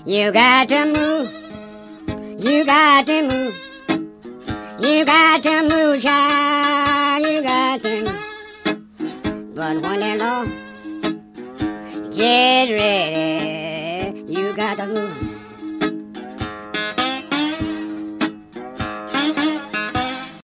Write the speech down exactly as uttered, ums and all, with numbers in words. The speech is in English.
You got to move. You got to move. You got to move, child. You got to move. But when they know, get ready. You got to move.